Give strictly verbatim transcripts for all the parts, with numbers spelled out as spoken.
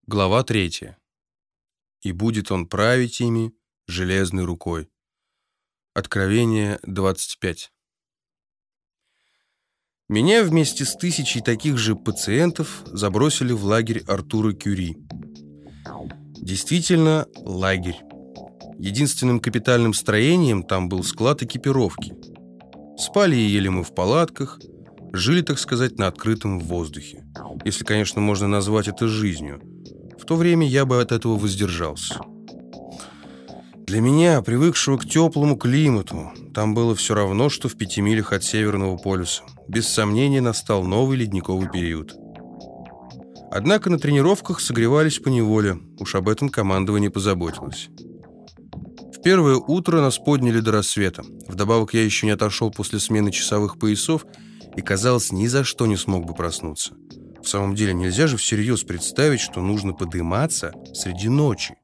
Глава третья. «И будет он править ими железной рукой». Откровение двадцать пять. Меня вместе с тысячей таких же пациентов забросили в лагерь Артура Кюри. Действительно, лагерь. Единственным капитальным строением там был склад экипировки. Спали и ели мы в палатках, жили, так сказать, на открытом воздухе. Если, конечно, можно назвать это жизнью. В то время я бы от этого воздержался. Для меня, привыкшего к теплому климату, там было все равно, что в пяти милях от Северного полюса. Без сомнения, настал новый ледниковый период. Однако на тренировках согревались поневоле, уж об этом командование позаботилось. В первое утро нас подняли до рассвета. Вдобавок я еще не отошел после смены часовых поясов и, казалось, ни за что не смог бы проснуться. В самом деле, нельзя же всерьез представить, что нужно подниматься среди ночи.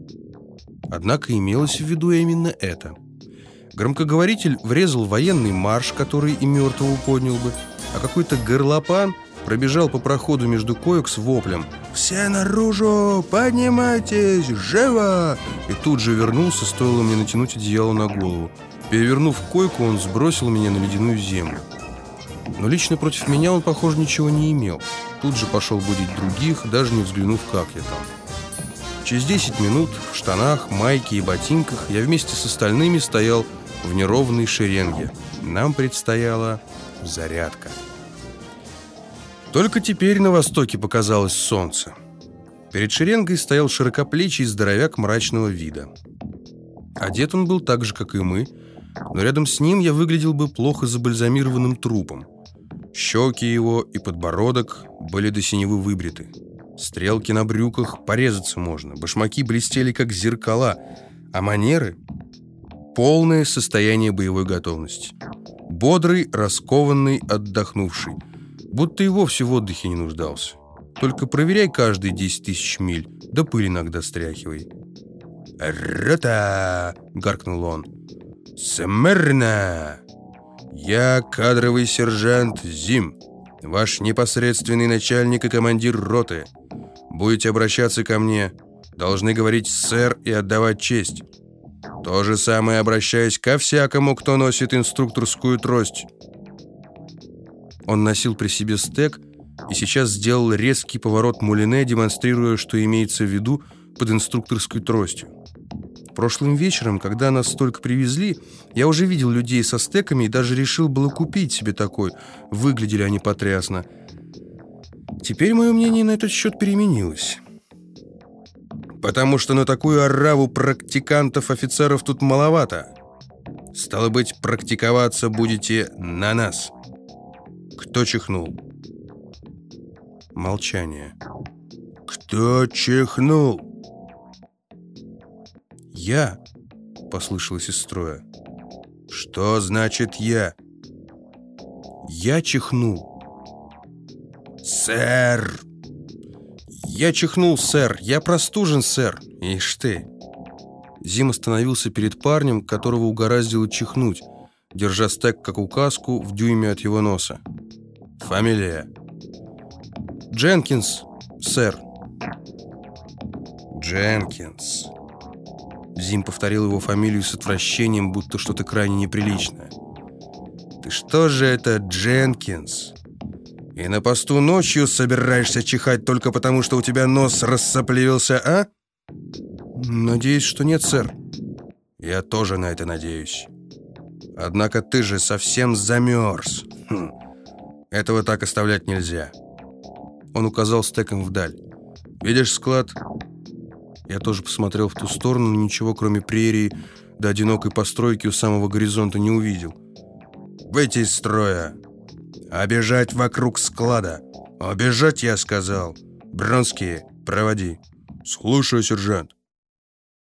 Однако имелось в виду именно это. Громкоговоритель врезал военный марш, который и мертвого поднял бы, а какой-то горлопан пробежал по проходу между коек с воплем: «Все наружу! Поднимайтесь! Живо!» И тут же вернулся, стоило мне натянуть одеяло на голову. Перевернув койку, он сбросил меня на ледяную землю. Но лично против меня он, похоже, ничего не имел. Тут же пошел будить других, даже не взглянув, как я там. Через десять минут в штанах, майке и ботинках я вместе с остальными стоял в неровной шеренге. Нам предстояла зарядка. Только теперь на востоке показалось солнце. Перед шеренгой стоял широкоплечий здоровяк мрачного вида. Одет он был так же, как и мы, но рядом с ним я выглядел бы плохо забальзамированным трупом. Щеки его и подбородок были до синевы выбриты. Стрелки на брюках порезаться можно, башмаки блестели, как зеркала, а манеры — полное состояние боевой готовности. Бодрый, раскованный, отдохнувший. Будто и вовсе в отдыхе не нуждался. Только проверяй каждые десять тысяч миль, да пыль иногда стряхивай. «Рота!» — гаркнул он. «Смирно! Я кадровый сержант Зим, ваш непосредственный начальник и командир роты. Будете обращаться ко мне, должны говорить «сэр» и отдавать честь. То же самое обращаясь ко всякому, кто носит инструкторскую трость». Он носил при себе стек и сейчас сделал резкий поворот мулине, демонстрируя, что имеется в виду под инструкторской тростью. Прошлым вечером, когда нас только привезли, я уже видел людей со стеками и даже решил было купить себе такой. Выглядели они потрясно. Теперь мое мнение на этот счет переменилось. Потому что на такую ораву практикантов-офицеров тут маловато. Стало быть, практиковаться будете на нас. Кто чихнул? Молчание. Кто чихнул? «Я», — послышалось из строя. «Что значит «я»?» «Я чихнул». «Сэр!» «Я чихнул, сэр. Я простужен, сэр. Ишь ты!» Зим остановился перед парнем, которого угораздило чихнуть, держа стек, как указку, в дюйме от его носа. «Фамилия?» «Дженкинс, сэр». «Дженкинс». Зим повторил его фамилию с отвращением, будто что-то крайне неприличное. «Ты что же это, Дженкинс? И на посту ночью собираешься чихать только потому, что у тебя нос рассоплевился, а?» «Надеюсь, что нет, сэр». «Я тоже на это надеюсь. Однако ты же совсем замерз. Хм. Этого так оставлять нельзя». Он указал стеком вдаль. «Видишь склад?» Я тоже посмотрел в ту сторону, но ничего, кроме прерии до одинокой постройки у самого горизонта не увидел. «Выйти из строя! Обежать вокруг склада! Обежать, я сказал! Бронский, проводи!» «Слушаю, сержант!»